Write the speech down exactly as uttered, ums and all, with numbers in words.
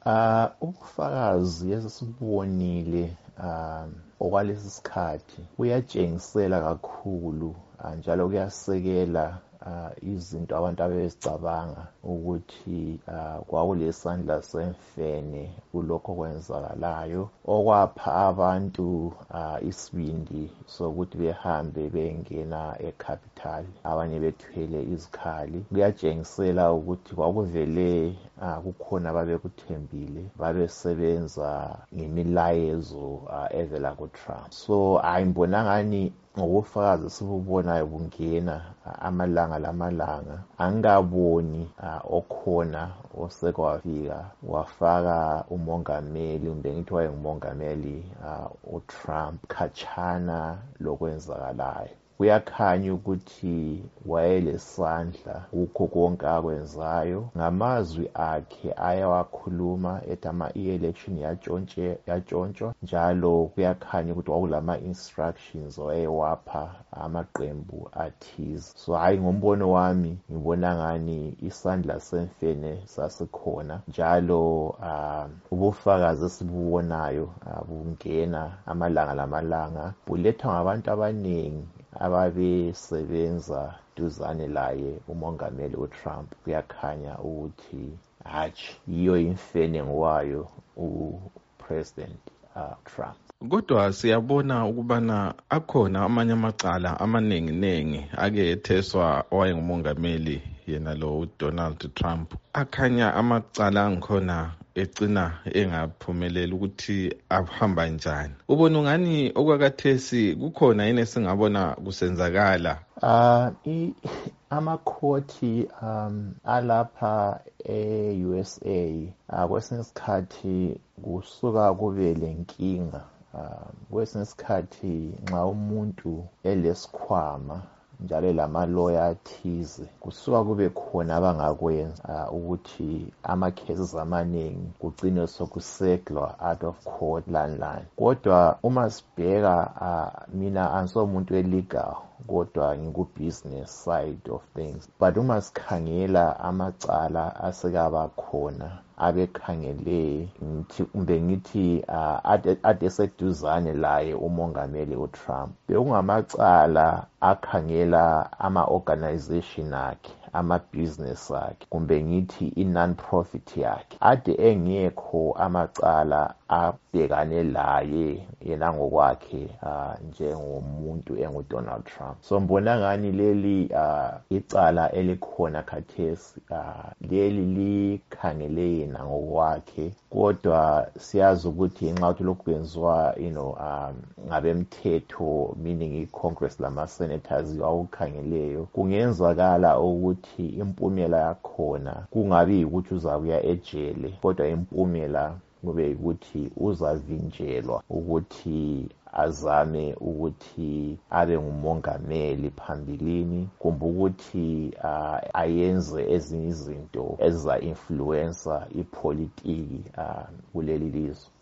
Uh, ubufakazi esibonile um okwalesi sikhathi kuyatshengisela kakhulu njalo kuyasekela uh, izinto abantu abezicabanga ukuthi uh, kwakulesandla semfene kulokho kwenzakalayo okwapha abantu uh, isibindi sokuthi behambe bengena ecapital abanye bethwele izikhali. Kuyatshengisela ukuthi kwakuvele uh, kukhona ababekuthembile babesebenza ngemilayezo uh, evela kuTrump. So ayibona ngani ngobufakazi sibubonayo bungena amalanga lamalanga angaboni uh, okhona osekwafika wafaka umongameli kumbe ngithi wayengumongameli uh, uTrump khatshana lokwenzakalayo. Kuyakhanya ukuthi wayelesandla kukho konke akwenzayo. Ngamazwi akhe ayawakhuluma ethi ama i-election yatshontshe yatshontshwa njalo kuyakhanya ukuthi kwakulama instructions wayewapha amaqembu athize. So hayi ngombono wami ngibona ngani isandla semfene sasikhona njalo uh, ubufakazi esibubonayo uh, bungena amalanga lamalanga bulethwa ngabantu abaningi ababesebenza duzane laye umongameli uTrump. Kuyakhanya ukuthi hatshi yiyo imfene ngwayo uPresident uh, Trump. Kodwa siyabona ukubana akhona amanye amacala amaningi-nengi ake etheswa owayengumongameli yena lo uDonald Trump. Akhanya amacala angikhona ecina engaphumelela ukuthi ahamba njani. Ubona ungani okwakathesi kukhona yini esingabona kusenzakala? Uh, i amakhoti um alapha e-U S A uh, kwesinye isikhathi kusuka kube lenkinga. Uh, kwesinye isikhathi nxa umuntu elesikhwama njalo lamaloya athize kusuka kube khona abangakwenza uh, ukuthi ama-cases amaningi kugcine sokuseglwa out of court landline. Kodwa uma sibheka uh, mina angisomuntu elegal kodwa ngiku-business side of things, but uma sikhangela amacala asekaba khona abekhangele ngithi kumbe ngithi uh, ade, ade seduzane laye umongameli uTrump bekungamacala akhangela ama-organization akhe ama-business akhe kumbe ngithi i-non-profit yakhe ade engekho amacala abhekane laye yena ngokwakhe uh, njengomuntu enguDonald Trump. So mbona ngani leli uh, icala elikhona khathesi uh, leli likhangele yena ngokwakhe kodwa siyazi ukuthi nxa ukuthi lokhu kwenziwa you know um, ngabemthetho meaning i-Congress lama-senators awukhangeleyo kungenzakala ukuthi impumela yakhona kungabi ukuthi uzabuya ejele kodwa impumela kube ukuthi uzavinjelwa ukuthi azame ukuthi abe ngumongameli phambilini kumbe ukuthi uh, ayenze ezinye izinto eziza influencer ipolitiki uh, kuleli lizwe.